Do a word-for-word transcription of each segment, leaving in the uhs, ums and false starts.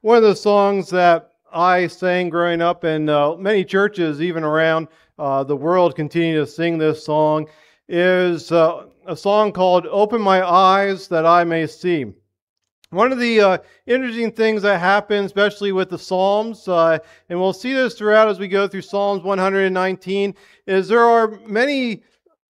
One of the songs that I sang growing up, and uh, many churches, even around uh, the world, continue to sing this song, is uh, a song called Open My Eyes That I May See. One of the uh, interesting things that happen, especially with the Psalms, uh, and we'll see this throughout as we go through Psalms one hundred nineteen, is there are many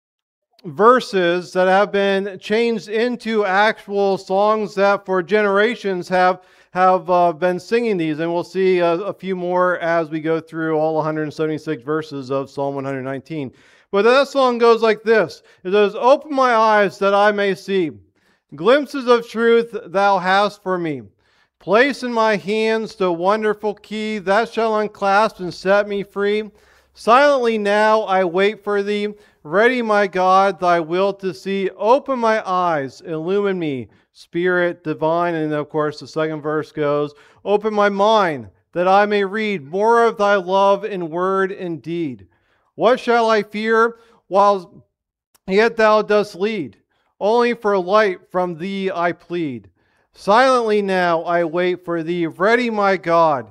verses that have been changed into actual songs that for generations have have uh, been singing these, and we'll see a, a few more as we go through all one hundred seventy-six verses of Psalm one hundred nineteen. But that song goes like this. It says, "Open my eyes that I may see glimpses of truth thou hast for me. Place in my hands the wonderful key that shall unclasp and set me free. Silently now I wait for thee. Ready, my God, thy will to see. Open my eyes, illumine me, Spirit divine." And of course, the second verse goes, "Open my mind, that I may read more of thy love in word and deed. What shall I fear, while yet thou dost lead? Only for light from thee I plead. Silently now I wait for thee. Ready, my God,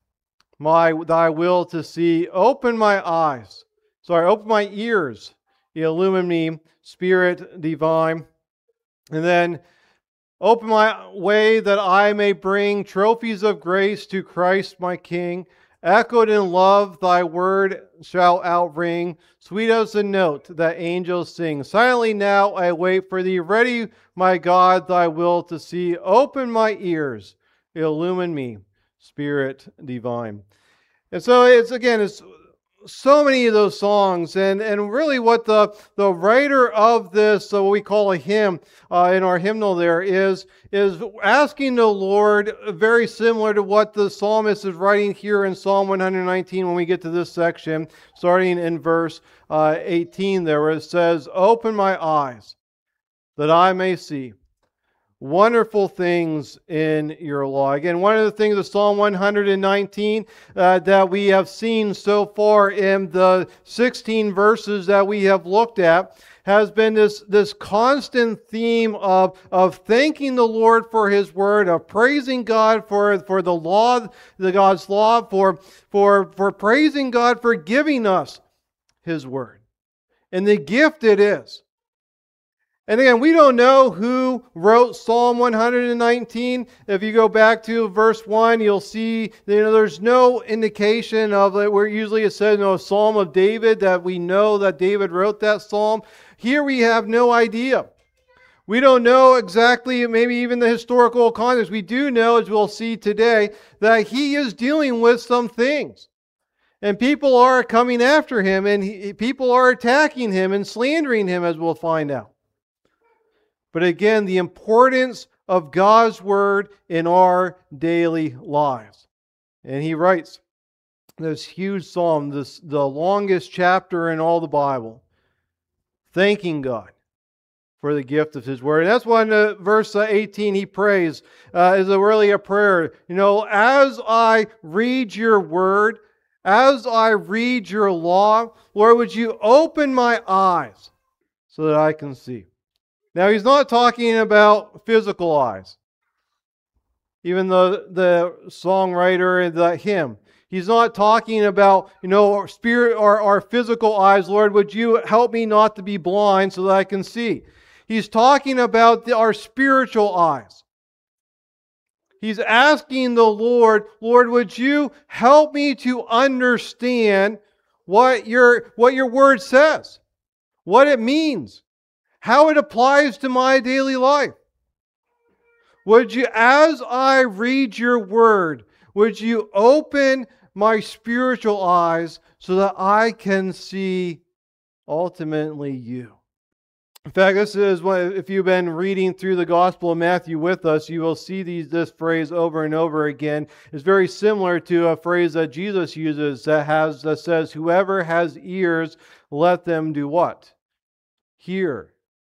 my thy will to see. Open my eyes, sorry, open my ears, illumine me, Spirit divine." And then, "Open my way that I may bring trophies of grace to Christ my King. Echoed in love, thy word shall outring, sweet as the note that angels sing. Silently now I wait for thee. Ready, my God, thy will to see. Open my ears, illumine me, Spirit divine." And so it's, again, it's so many of those songs, and, and really what the, the writer of this, so what we call a hymn uh, in our hymnal there, is, is asking the Lord, very similar to what the psalmist is writing here in Psalm one hundred nineteen when we get to this section, starting in verse uh, eighteen there, where it says, "Open my eyes that I may see wonderful things in your law." Again, one of the things of Psalm one hundred nineteen uh, that we have seen so far in the sixteen verses that we have looked at has been this, this constant theme of, of thanking the Lord for His Word, of praising God for, for the law, the God's law, for, for, for praising God for giving us His Word, and the gift it is. And again, we don't know who wrote Psalm one hundred nineteen. If you go back to verse one, you'll see you know, there's no indication of it where usually it says, you know, a Psalm of David, that we know that David wrote that psalm. Here we have no idea. We don't know exactly, maybe even the historical context. We do know, as we'll see today, that he is dealing with some things. And people are coming after him, and he, people are attacking him and slandering him, as we'll find out. But again, the importance of God's Word in our daily lives. And he writes this huge psalm, this the longest chapter in all the Bible, thanking God for the gift of His Word. And that's why in uh, verse eighteen he prays, uh, is a really a prayer. You know, as I read your Word, as I read your law, Lord, would you open my eyes so that I can see. Now, he's not talking about physical eyes. Even the, the songwriter and the hymn, he's not talking about, you know, our spirit or our physical eyes. Lord, would you help me not to be blind so that I can see? He's talking about the, our spiritual eyes. He's asking the Lord, Lord, would you help me to understand what your, what your word says, what it means, how it applies to my daily life. Would you, as I read your word, would you open my spiritual eyes so that I can see ultimately you? In fact, this is what, if you've been reading through the Gospel of Matthew with us, you will see these, this phrase over and over again. It's very similar to a phrase that Jesus uses that has that says, "Whoever has ears, let them do what? Hear."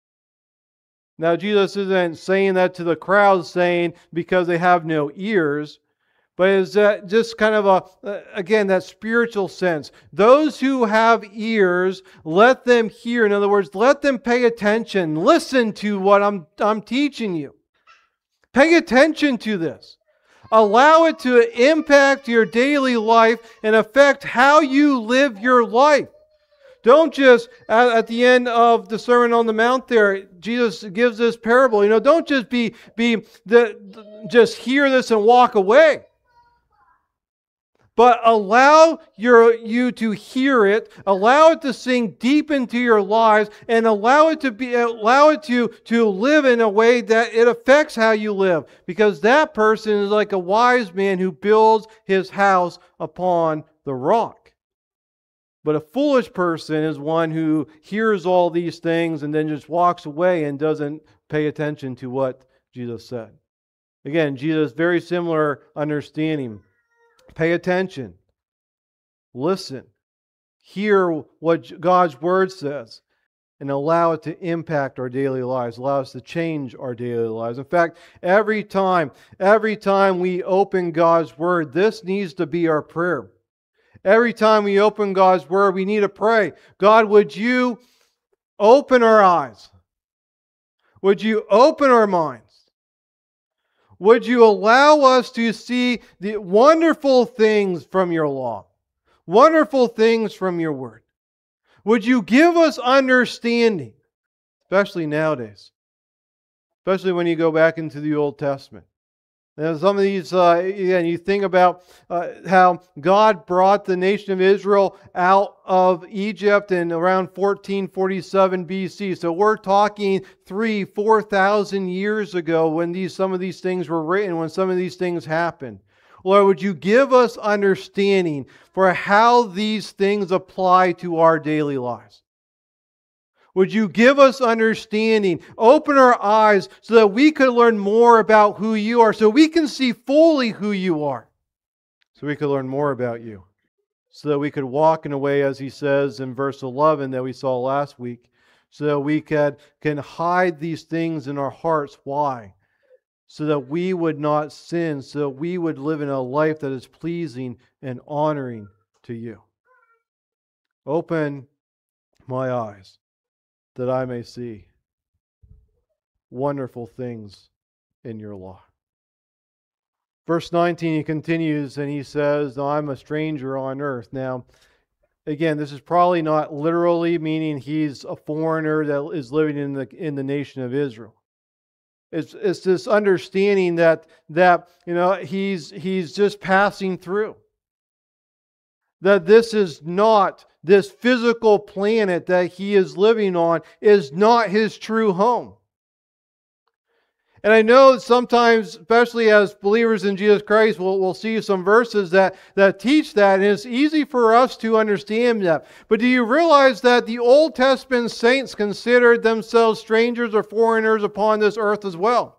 Now, Jesus isn't saying that to the crowd, saying because they have no ears, but is that just kind of a, again, that spiritual sense. Those who have ears, let them hear. In other words, let them pay attention. Listen to what I'm, I'm teaching you. Pay attention to this. Allow it to impact your daily life and affect how you live your life. Don't just, at, at the end of the Sermon on the Mount there, Jesus gives this parable. You know, don't just be, be the, just hear this and walk away. But allow your, you to hear it, allow it to sink deep into your lives, and allow it to be allow it to, to live in a way that it affects how you live. Because that person is like a wise man who builds his house upon the rock. But a foolish person is one who hears all these things and then just walks away and doesn't pay attention to what Jesus said. Again, Jesus, very similar understanding. Pay attention. Listen. Hear what God's Word says and allow it to impact our daily lives, allow us to change our daily lives. In fact, every time, every time we open God's Word, this needs to be our prayer. Every time we open God's Word, we need to pray, God, would you open our eyes? Would you open our minds? Would you allow us to see the wonderful things from your law? Wonderful things from your word? Would you give us understanding? Especially nowadays. Especially when you go back into the Old Testament. And some of these, uh, again, you think about uh, how God brought the nation of Israel out of Egypt in around fourteen forty-seven B C. So we're talking three, four thousand years ago when these some of these things were written, when some of these things happened. Lord, would you give us understanding for how these things apply to our daily lives? Would you give us understanding, open our eyes so that we could learn more about who you are, so we can see fully who you are, so we could learn more about you, so that we could walk in a way, as he says in verse eleven that we saw last week, so that we can, can hide these things in our hearts. Why? So that we would not sin, so that we would live in a life that is pleasing and honoring to you. Open my eyes, that I may see wonderful things in your law. Verse nineteen, he continues and he says, I'm a stranger on earth. Now, again, this is probably not literally meaning he's a foreigner that is living in the in the nation of Israel. It's it's this understanding that that you know he's he's just passing through. That this is not, this physical planet that he is living on is not his true home. And I know sometimes, especially as believers in Jesus Christ, we'll, we'll see some verses that, that teach that, and it's easy for us to understand that. But do you realize that the Old Testament saints considered themselves strangers or foreigners upon this earth as well?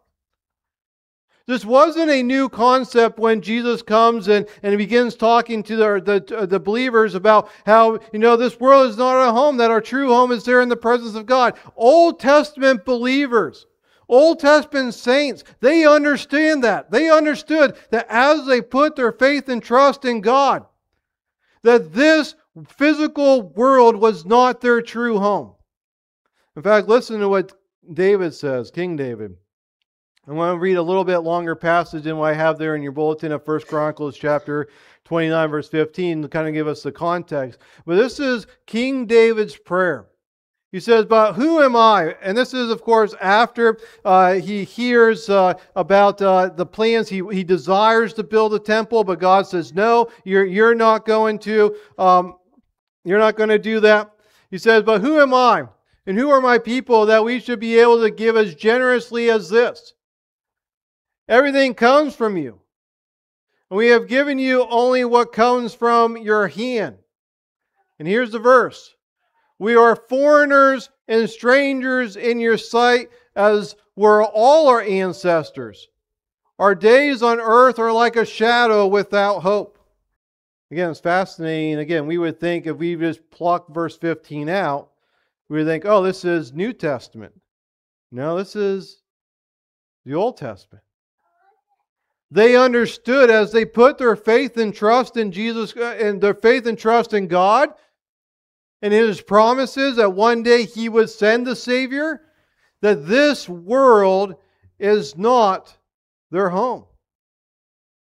This wasn't a new concept when Jesus comes and, and begins talking to the, the, the believers about how, you know, this world is not our home, that our true home is there in the presence of God. Old Testament believers, Old Testament saints, they understand that. They understood that as they put their faith and trust in God, that this physical world was not their true home. In fact, listen to what David says, King David. I want to read a little bit longer passage than what I have there in your bulletin of First Chronicles chapter twenty-nine, verse fifteen, to kind of give us the context. But this is King David's prayer. He says, but who am I? And this is, of course, after uh, he hears uh, about uh, the plans. He, he desires to build a temple, but God says, no, you're, you're not going to, um, you're not going to do that. He says, but who am I? And who are my people that we should be able to give as generously as this? Everything comes from you. And we have given you only what comes from your hand. And here's the verse. We are foreigners and strangers in your sight, as were all our ancestors. Our days on earth are like a shadow without hope. Again, it's fascinating. Again, we would think if we just pluck verse fifteen out, we would think, oh, this is New Testament. No, this is the Old Testament. They understood as they put their faith and trust in Jesus, and their faith and trust in God, and His promises that one day He would send the Savior, that this world is not their home.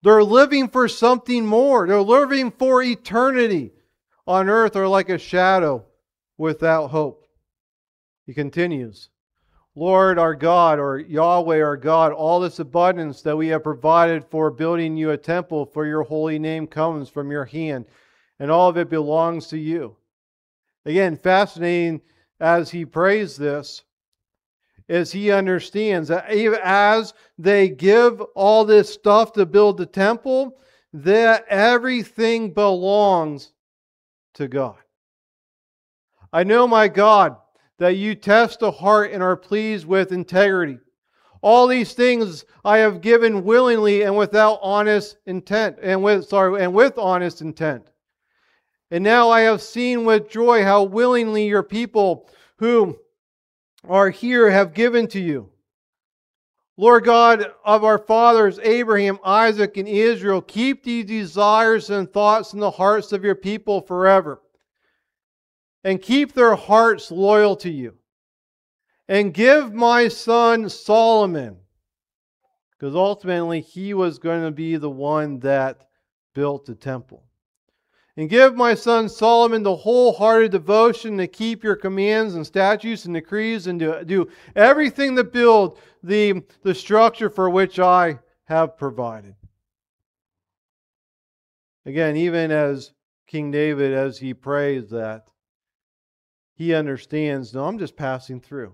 They're living for something more. They're living for eternity. On earth are like a shadow without hope. He continues, Lord our God, or Yahweh our God, all this abundance that we have provided for building you a temple for your holy name comes from your hand, and all of it belongs to you. Again, fascinating as he prays this, is he understands that even as they give all this stuff to build the temple, that everything belongs to God. I know, my God, that you test the heart and are pleased with integrity. All these things I have given willingly and without honest intent, and with sorry, and with honest intent. And now I have seen with joy how willingly your people who are here have given to you. Lord God of our fathers, Abraham, Isaac, and Israel, keep these desires and thoughts in the hearts of your people forever. And keep their hearts loyal to you. And give my son Solomon, because ultimately he was going to be the one that built the temple. And give my son Solomon the wholehearted devotion to keep your commands and statutes and decrees and to do everything to build the, the structure for which I have provided. Again, even as King David, as he prays that, he understands, no, I'm just passing through.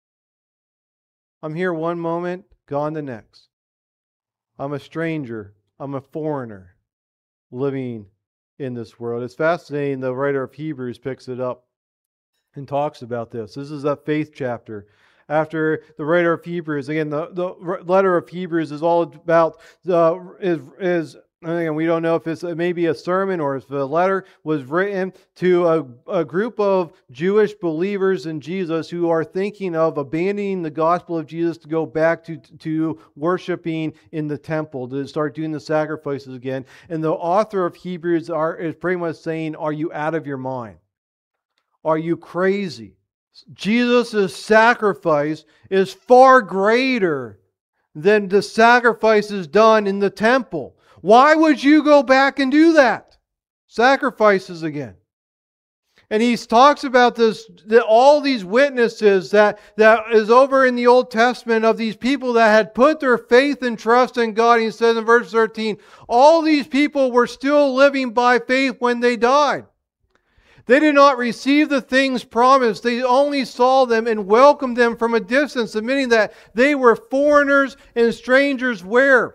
I'm here one moment, gone the next. I'm a stranger. I'm a foreigner living in this world. It's fascinating. The writer of Hebrews picks it up and talks about this. This is a faith chapter. After the writer of Hebrews, again, the, the letter of Hebrews is all about, uh, is, is again, we don't know if it's maybe a sermon or if the letter was written to a, a group of Jewish believers in Jesus who are thinking of abandoning the gospel of Jesus to go back to, to worshiping in the temple, to start doing the sacrifices again. And the author of Hebrews are, is pretty much saying, are you out of your mind? Are you crazy? Jesus' sacrifice is far greater than the sacrifices done in the temple. Why would you go back and do that? Sacrifices again. And he talks about this, that all these witnesses that, that is over in the Old Testament of these people that had put their faith and trust in God. He says in verse thirteen, all these people were still living by faith when they died. They did not receive the things promised. They only saw them and welcomed them from a distance, admitting that they were foreigners and strangers where?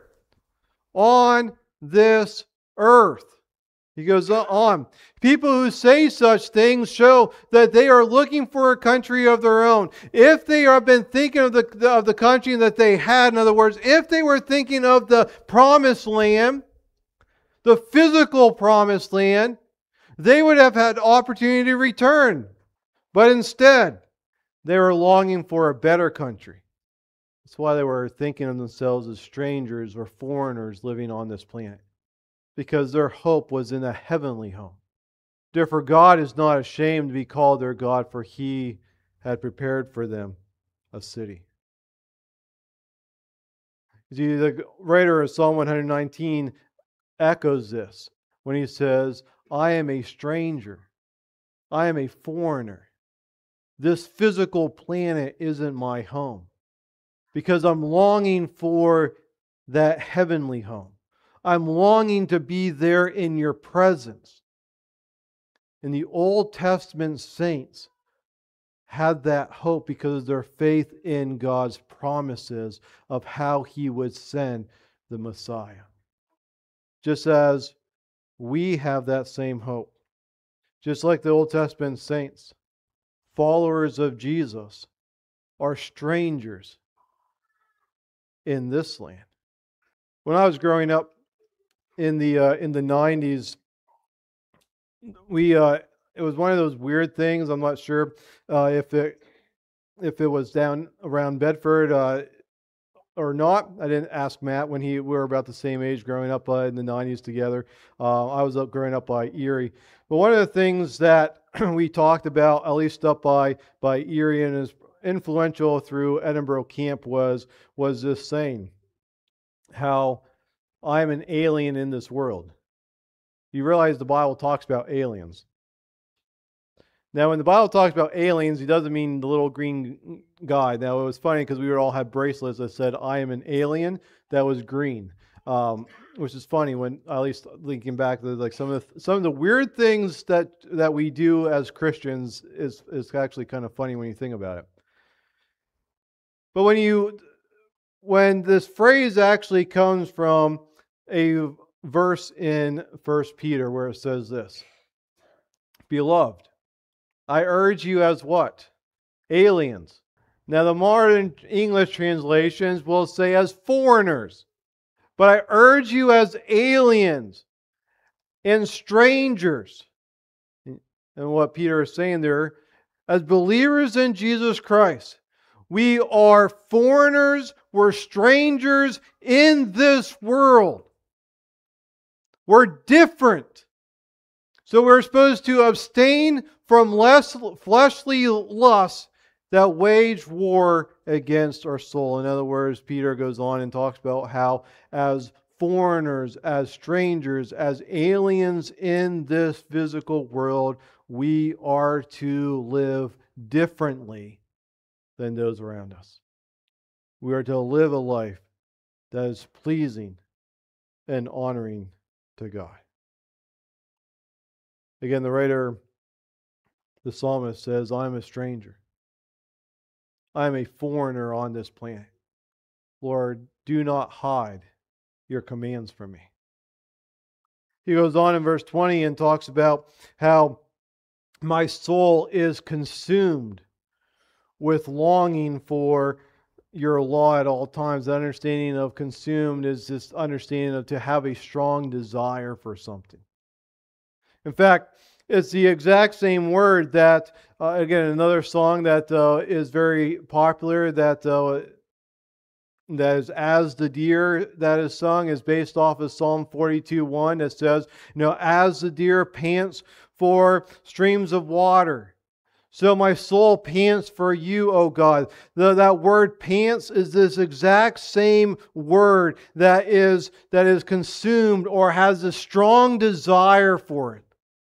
On this earth. He goes on. People who say such things show that they are looking for a country of their own. If they have been thinking of the, of the country that they had, in other words, if they were thinking of the promised land, the physical promised land, they would have had opportunity to return. But instead, they were longing for a better country. That's why they were thinking of themselves as strangers or foreigners living on this planet. Because their hope was in a heavenly home. Therefore, God is not ashamed to be called their God, for He had prepared for them a city. See, the writer of Psalm one nineteen echoes this when he says, I am a stranger. I am a foreigner. This physical planet isn't my home. Because I'm longing for that heavenly home. I'm longing to be there in your presence. And the Old Testament saints had that hope because of their faith in God's promises of how He would send the Messiah. Just as we have that same hope. Just like the Old Testament saints, followers of Jesus are strangers in this land. When I was growing up in the uh, in the nineties, we uh, it was one of those weird things. I'm not sure uh, if it if it was down around Bedford uh, or not. I didn't ask Matt when he we were about the same age growing up uh, in the nineties together. Uh, I was up growing up by Erie. But one of the things that we talked about, at least up by by Erie, and is influential through Edinburgh Camp, was was this saying, how I am an alien in this world. You realize the Bible talks about aliens. Now, when the Bible talks about aliens, he doesn't mean the little green guy. Now, it was funny because we would all have bracelets that said, I am an alien, that was green. Um, which is funny when, at least linking back to like some of the, some of the weird things that, that we do as Christians is, is actually kind of funny when you think about it. But when you, when this phrase actually comes from a verse in First Peter where it says this, Beloved, I urge you as what? Aliens. Now the modern English translations will say as foreigners. But I urge you as aliens and strangers. And what Peter is saying there, as believers in Jesus Christ, we are foreigners, we're strangers in this world. We're different. So we're supposed to abstain from less fleshly lusts that wage war against our soul. In other words, Peter goes on and talks about how as foreigners, as strangers, as aliens in this physical world, we are to live differently than those around us. We are to live a life that is pleasing and honoring to God. Again, the writer, the psalmist says, I'm a stranger. I am a foreigner on this planet. Lord, do not hide your commands from me. He goes on in verse twenty and talks about how my soul is consumed with longing for your law at all times. The understanding of consumed is this understanding of to have a strong desire for something. In fact, it's the exact same word that, uh, again, another song that uh, is very popular, that uh, that is As the Deer, that is sung, is based off of Psalm forty-two one. That says, you know, as the deer pants for streams of water, so my soul pants for you, O God. The, that word pants is this exact same word that is, that is consumed or has a strong desire for it.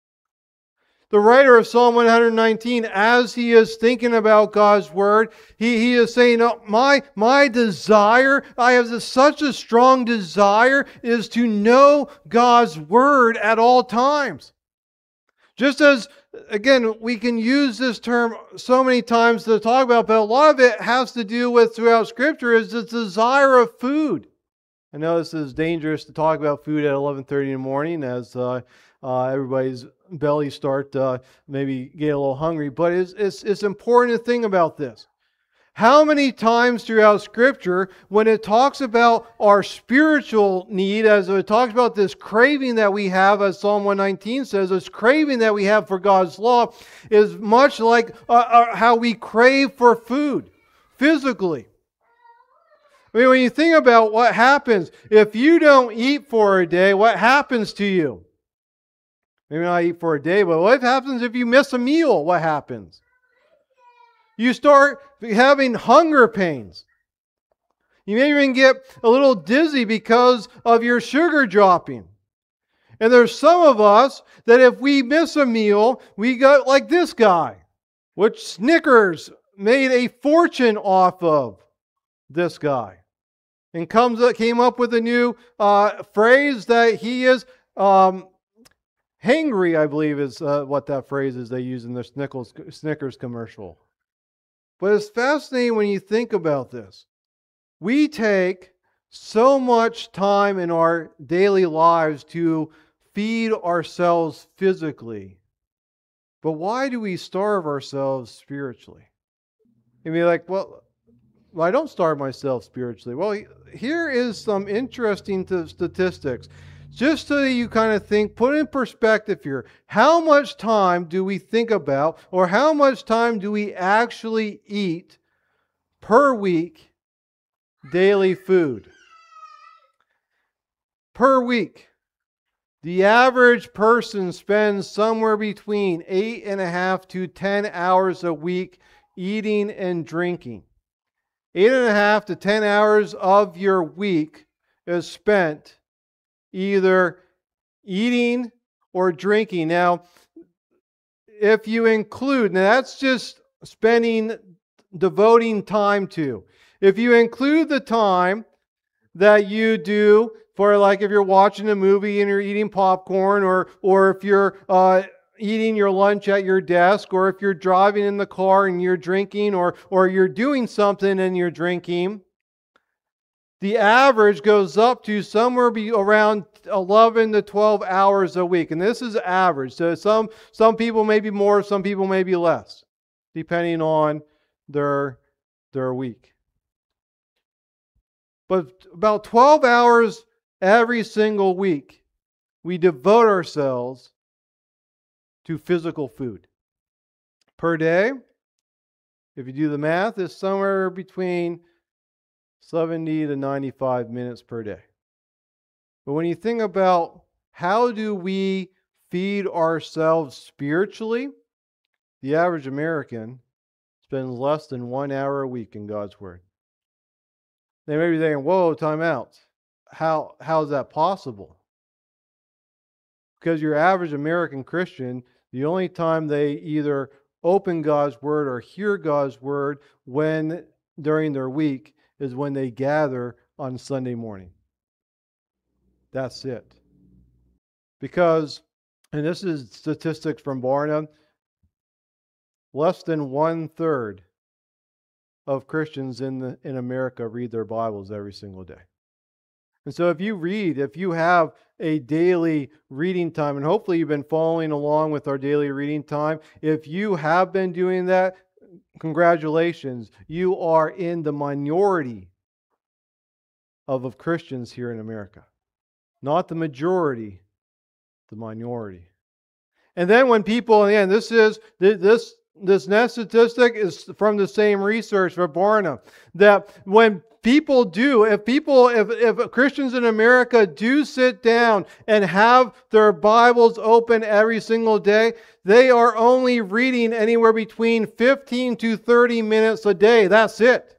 The writer of Psalm one nineteen, as he is thinking about God's Word, he, he is saying, oh, my, my desire, I have this, such a strong desire, is to know God's Word at all times. Just as, again, we can use this term so many times to talk about, but a lot of it has to do with, throughout Scripture, is the desire of food. I know this is dangerous to talk about food at eleven thirty in the morning as uh, uh, everybody's bellies start uh, maybe get a little hungry, but it's, it's, it's important to think about this. How many times throughout Scripture, when it talks about our spiritual need, as it talks about this craving that we have, as Psalm one nineteen says, this craving that we have for God's law, is much like uh, uh, how we crave for food physically. I mean, when you think about what happens, if you don't eat for a day, what happens to you? Maybe not eat for a day, but what happens if you miss a meal? What happens? You start having hunger pains. You may even get a little dizzy because of your sugar dropping. And there's some of us that if we miss a meal, we got like this guy, which Snickers made a fortune off of this guy. And comes up, came up with a new uh, phrase that he is um, hangry, I believe is uh, what that phrase is they use in the Snickers, Snickers commercial. But it's fascinating when you think about this. We take so much time in our daily lives to feed ourselves physically. But why do we starve ourselves spiritually? You'd be like, well, well, I don't starve myself spiritually. Well, here is some interesting t- statistics. Just so that you kind of think, put in perspective here, how much time do we think about, or how much time do we actually eat per week daily food? Per week. The average person spends somewhere between eight and a half to ten hours a week eating and drinking. Eight and a half to ten hours of your week is spent either eating or drinking. Now, if you include, now that's just spending, devoting time to. If you include the time that you do for, like, if you're watching a movie and you're eating popcorn, or or if you're uh, eating your lunch at your desk, or if you're driving in the car and you're drinking, or or you're doing something and you're drinking, the average goes up to somewhere be around eleven to twelve hours a week. And this is average. So some some people may be more, some people may be less, depending on their their week. But about twelve hours every single week, we devote ourselves to physical food. Per day, if you do the math, it's somewhere between seventy to ninety-five minutes per day. But when you think about how do we feed ourselves spiritually, the average American spends less than one hour a week in God's Word. They may be thinking, whoa, time out. How, how is that possible? Because your average American Christian, the only time they either open God's Word or hear God's Word when during their week is when they gather on Sunday morning. That's it. Because, and this is statistics from Barna, less than one third of Christians in the, in America read their Bibles every single day. And so if you read, if you have a daily reading time, and hopefully you've been following along with our daily reading time, if you have been doing that, congratulations. You are in the minority of, of Christians here in America. Not the majority, the minority. And then when people, again, this is, this This next statistic is from the same research for Barna, that when people do, if people, if, if Christians in America do sit down and have their Bibles open every single day, they are only reading anywhere between fifteen to thirty minutes a day. That's it.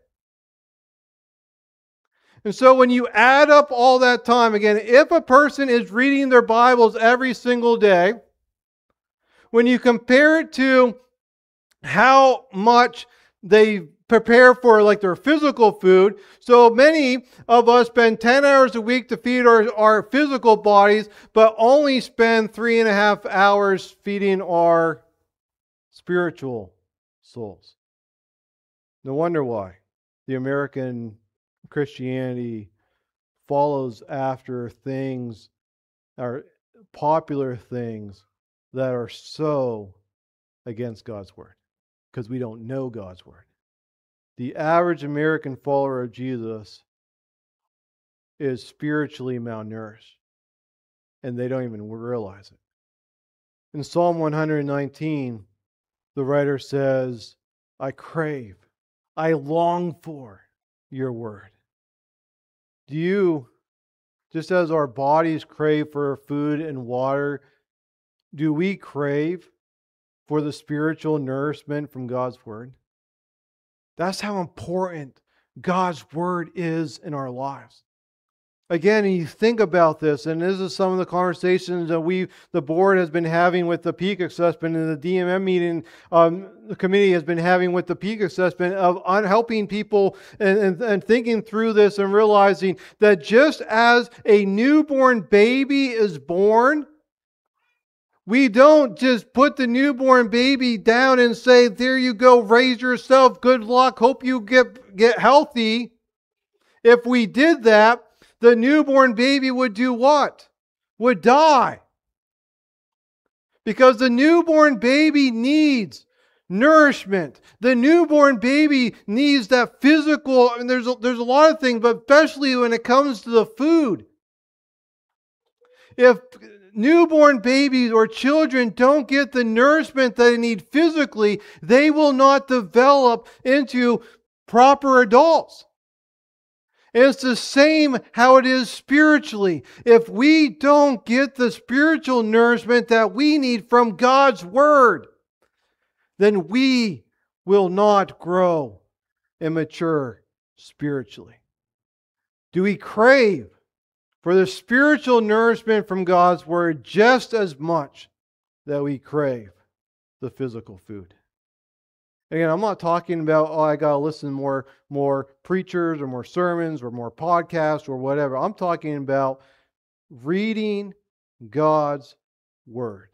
And so when you add up all that time, again, if a person is reading their Bibles every single day, when you compare it to how much they prepare for, like, their physical food. So many of us spend ten hours a week to feed our, our physical bodies, but only spend three and a half hours feeding our spiritual souls. No wonder why the American Christianity follows after things, or popular things, that are so against God's Word. Because we don't know God's Word. The average American follower of Jesus is spiritually malnourished, and they don't even realize it. In Psalm one nineteen, the writer says, I crave, I long for your word. Do you, just as our bodies crave for food and water, do we crave for the spiritual nourishment from God's Word? That's how important God's Word is in our lives. Again, and you think about this, and this is some of the conversations that we, the board has been having with the peak assessment, and the D M M meeting, um, the committee has been having with the peak assessment, of on helping people and, and, and thinking through this and realizing that just as a newborn baby is born, we don't just put the newborn baby down and say, there you go, raise yourself, good luck, hope you get, get healthy. If we did that, the newborn baby would do what? Would die. Because the newborn baby needs nourishment. The newborn baby needs that physical, I mean, there's a, there's a lot of things, but especially when it comes to the food. If newborn babies or children don't get the nourishment that they need physically, they will not develop into proper adults. And it's the same how it is spiritually. If we don't get the spiritual nourishment that we need from God's Word, then we will not grow and mature spiritually. Do we crave for the spiritual nourishment from God's Word just as much that we crave the physical food. Again, I'm not talking about, oh, I got to listen more, more preachers or more sermons or more podcasts or whatever. I'm talking about reading God's Word.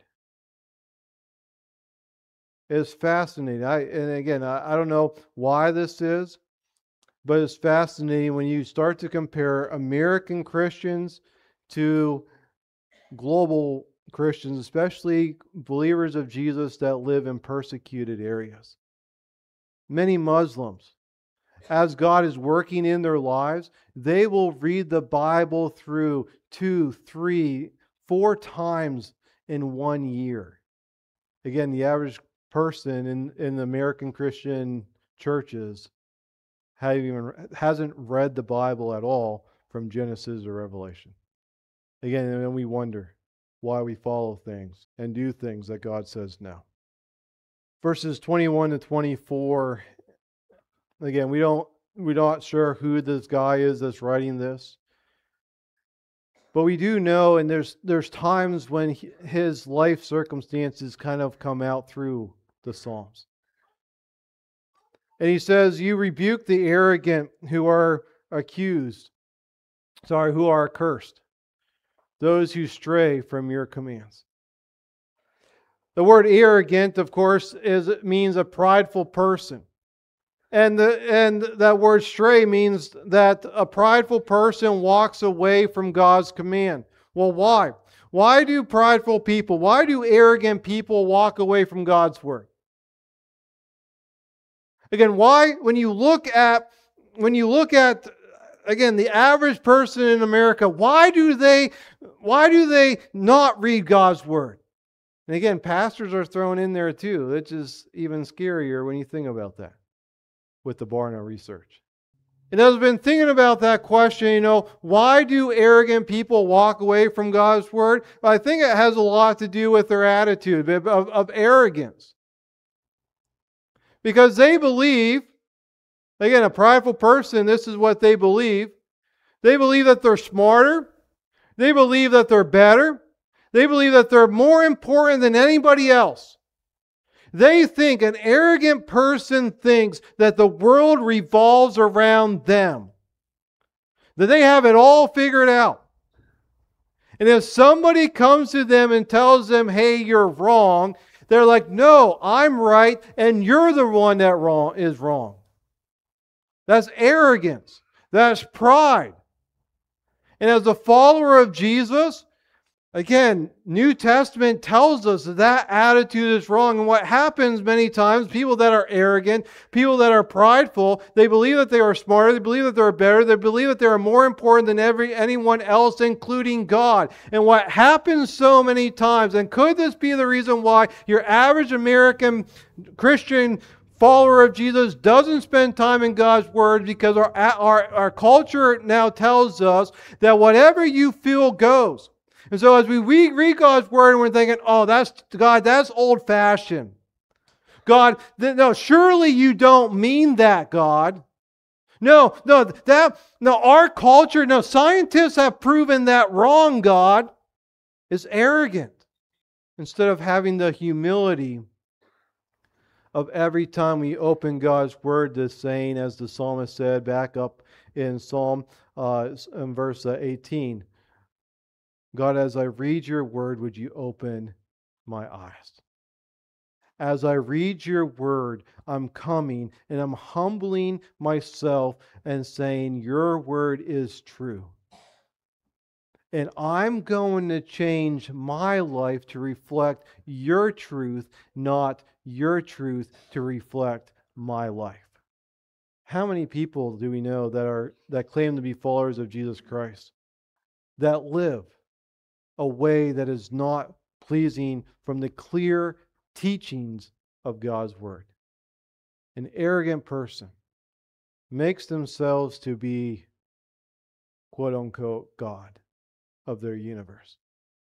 It's fascinating. I, and again, I, I don't know why this is, but it's fascinating when you start to compare American Christians to global Christians, especially believers of Jesus that live in persecuted areas. Many Muslims, as God is working in their lives, they will read the Bible through two, three, four times in one year. Again, the average person in, in the American Christian churches even, hasn't read the Bible at all from Genesis or Revelation. Again, and then we wonder why we follow things and do things that God says no. Verses twenty-one to twenty-four, again, we don't, we're not sure who this guy is that's writing this. But we do know, and there's there's times when he, his life circumstances kind of come out through the Psalms. And he says, you rebuke the arrogant who are accused, sorry, who are accursed, those who stray from your commands. The word arrogant, of course, is means a prideful person. And the and that word stray means that a prideful person walks away from God's command. Well, why? Why do prideful people, why do arrogant people walk away from God's word? Again, why, when you look at, when you look at, again, the average person in America, why do they, why do they not read God's word? And again, pastors are thrown in there too, which is even scarier when you think about that with the Barna research. And as I've been thinking about that question, you know, why do arrogant people walk away from God's word? Well, I think it has a lot to do with their attitude of, of, of arrogance. Because they believe, again, a prideful person, this is what they believe. They believe that they're smarter. They believe that they're better. They believe that they're more important than anybody else. They think, an arrogant person thinks that the world revolves around them. That they have it all figured out. And if somebody comes to them and tells them, hey, you're wrong, they're like, no, I'm right, and you're the one that wrong is wrong. That's arrogance. That's pride. And as a follower of Jesus, again, New Testament tells us that that attitude is wrong. And what happens many times, people that are arrogant, people that are prideful, they believe that they are smarter, they believe that they're better, they believe that they are more important than every anyone else, including God. And what happens so many times, and could this be the reason why your average American Christian follower of Jesus doesn't spend time in God's Word? Because our, our, our culture now tells us that whatever you feel goes. And so as we read God's Word and we're thinking, oh, that's God, that's old-fashioned. God, th- no, surely you don't mean that, God. No, no, that, no, our culture, no, scientists have proven that wrong, God, is arrogant. Instead of having the humility of every time we open God's Word, this saying, as the psalmist said back up in Psalm uh, in verse eighteen, God, as I read your word, would you open my eyes? As I read your word, I'm coming and I'm humbling myself and saying, your word is true. And I'm going to change my life to reflect your truth, not your truth to reflect my life. How many people do we know that are that claim to be followers of Jesus Christ, that live a way that is not pleasing from the clear teachings of God's Word? An arrogant person makes themselves to be, quote unquote, God of their universe.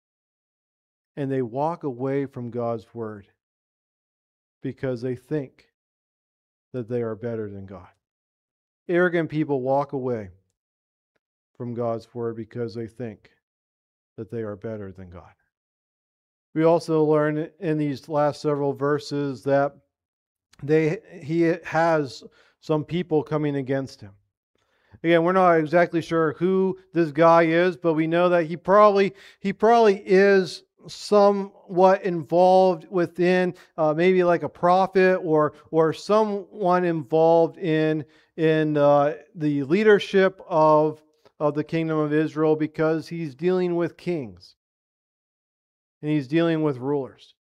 And they walk away from God's Word because they think that they are better than God. Arrogant people walk away from God's word because they think that they are better than God. We also learn in these last several verses that they he has some people coming against him. Again, we're not exactly sure who this guy is, but we know that he probably he probably is somewhat involved within uh, maybe like a prophet or or someone involved in in uh, the leadership of of the kingdom of Israel, because he's dealing with kings and he's dealing with rulers.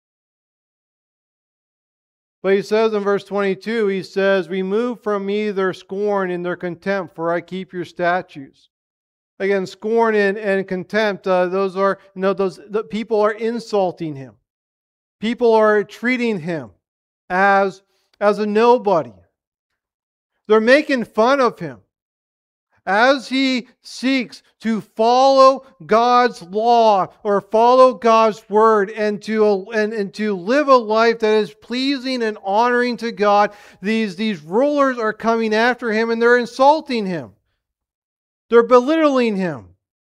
But he says in verse twenty-two, he says, "Remove from me their scorn and their contempt, for I keep your statutes." Again, scorn and, and contempt, uh, those are, you know, those the people are insulting him. People are treating him as, as a nobody. They're making fun of him as he seeks to follow God's law or follow God's word and to, and, and to live a life that is pleasing and honoring to God. These, these rulers are coming after him and they're insulting him. They're belittling him.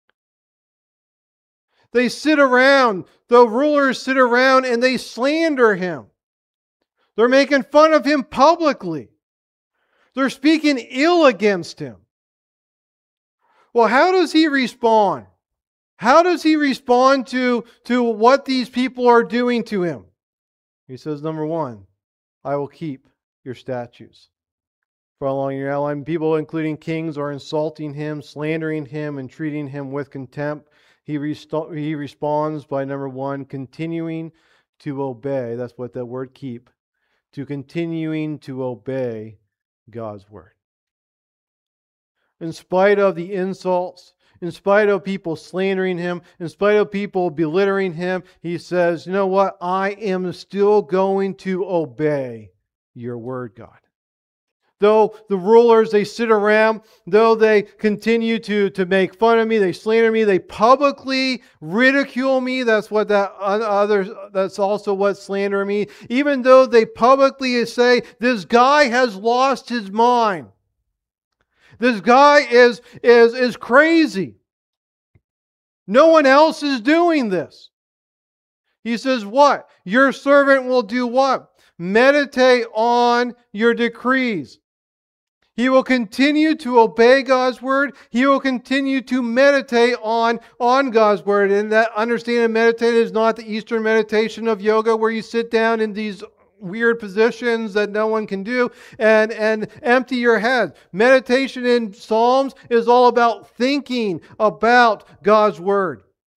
They sit around, the rulers sit around and they slander him. They're making fun of him publicly. They're speaking ill against him. Well, how does he respond? How does he respond to, to what these people are doing to him? He says, number one, I will keep your statutes. Following your outline, people, including kings, are insulting him, slandering him, and treating him with contempt. He, rest- he responds by, number one, continuing to obey. That's what that word keep. To continuing to obey God's word. In spite of the insults, in spite of people slandering him, in spite of people belittling him, he says, you know what? I am still going to obey your word, God. Though the rulers, they sit around, though they continue to, to make fun of me, they slander me, they publicly ridicule me. That's what that others, that's also what slander me. Even though they publicly say, this guy has lost his mind. This guy is, is, is crazy. No one else is doing this. He says, what? Your servant will do what? Meditate on your decrees. He will continue to obey God's word. He will continue to meditate on, on God's word. And that understanding of meditate is not the Eastern meditation of yoga where you sit down in these weird positions that no one can do and, and empty your head. Meditation in Psalms is all about thinking about God's word.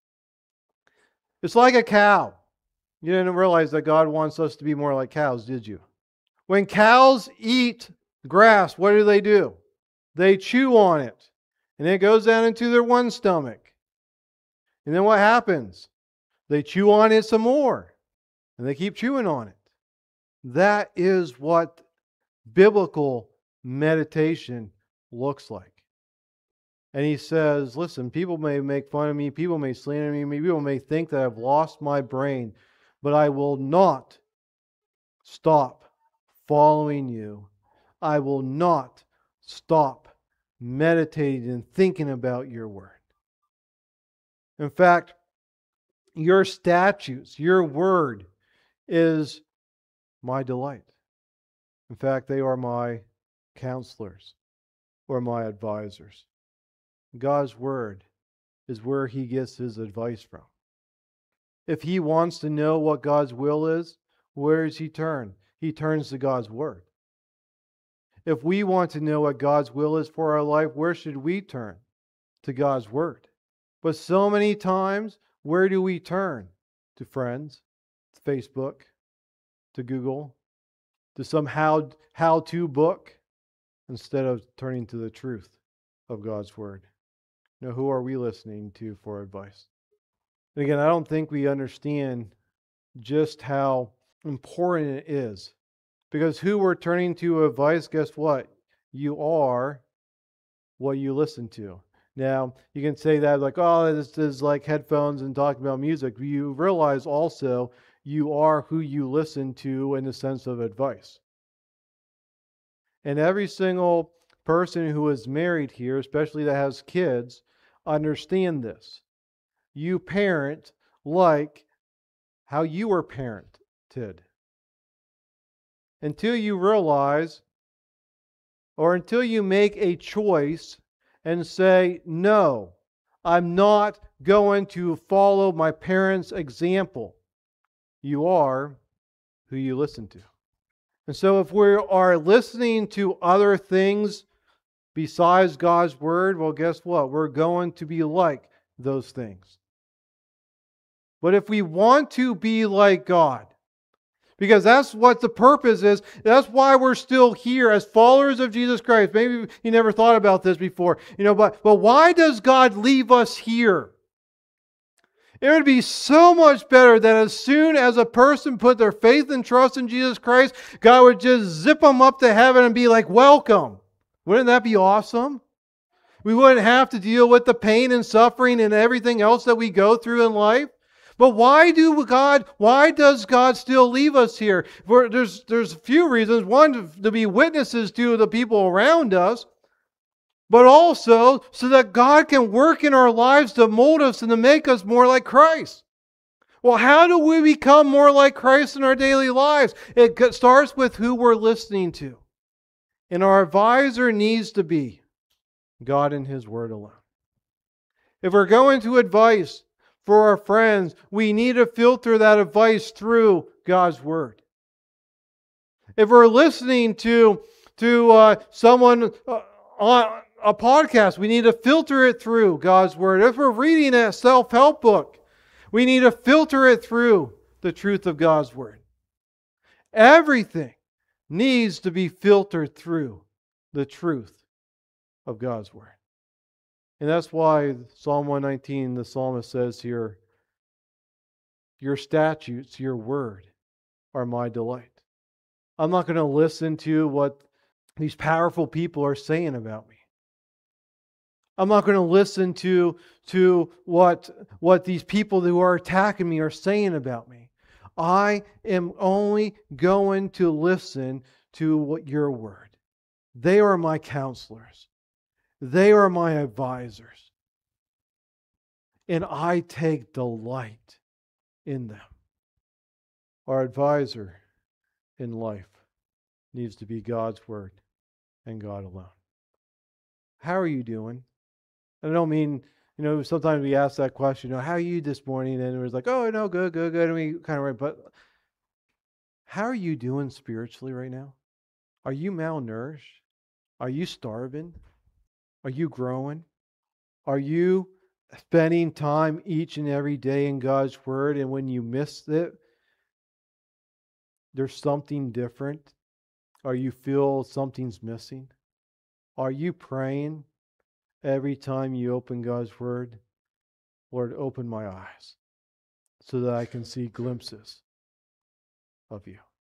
It's like a cow. You didn't realize that God wants us to be more like cows, did you? When cows eat grass, what do they do? They chew on it. And it goes down into their one stomach. And then what happens? They chew on it some more. And they keep chewing on it. That is what biblical meditation looks like. And he says, listen, people may make fun of me, people may slander me, people may think that I've lost my brain, but I will not stop following you. I will not stop meditating and thinking about your word. In fact, your statutes, your word is my delight. In fact, they are my counselors or my advisors. God's word is where he gets his advice from. If he wants to know what God's will is, where does he turn? He turns to God's word. If we want to know what God's will is for our life, where should we turn? To God's word. But so many times, where do we turn? To friends, to Facebook, to Google, to some how, how-to book, instead of turning to the truth of God's word. Now, who are we listening to for advice? And again, I don't think we understand just how important it is. Because who we're turning to advice, guess what? You are what you listen to. Now, you can say that like, oh, this is like headphones and talking about music. You realize also you are who you listen to in the sense of advice. And every single person who is married here, especially that has kids, understand this. You parent like how you were parented. Until you realize, or until you make a choice and say, no, I'm not going to follow my parents' example, you are who you listen to. And so if we are listening to other things besides God's Word, well, guess what? We're going to be like those things. But if we want to be like God, because that's what the purpose is, that's why we're still here as followers of Jesus Christ. Maybe you never thought about this before, you know, but, but why does God leave us here? It would be so much better that as soon as a person put their faith and trust in Jesus Christ, God would just zip them up to heaven and be like, welcome. Wouldn't that be awesome? We wouldn't have to deal with the pain and suffering and everything else that we go through in life. But why do God, why does God still leave us here? For there's, there's a few reasons. One, to, to be witnesses to the people around us, but also so that God can work in our lives to mold us and to make us more like Christ. Well, how do we become more like Christ in our daily lives? It starts with who we're listening to. And our advisor needs to be God and His Word alone. If we're going to advice for our friends, we need to filter that advice through God's Word. If we're listening to, to uh, someone uh, on a podcast, we need to filter it through God's Word. If we're reading a self-help book, we need to filter it through the truth of God's Word. Everything needs to be filtered through the truth of God's Word. And that's why Psalm one nineteen, the psalmist says here, your statutes, your word, are my delight. I'm not going to listen to what these powerful people are saying about me. I'm not going to listen to, to what, what these people who are attacking me are saying about me. I am only going to listen to what your word. They are my counselors. They are my advisors. And I take delight in them. Our advisor in life needs to be God's Word and God alone. How are you doing? I don't mean, you know, sometimes we ask that question, you know, how are you this morning? And it was like, oh, no, good, good, good. And we kind of right, but how are you doing spiritually right now? Are you malnourished? Are you starving? Are you growing? Are you spending time each and every day in God's Word, and when you miss it, there's something different? Or you feel something's missing? Are you praying every time you open God's Word? Lord, open my eyes so that I can see glimpses of you.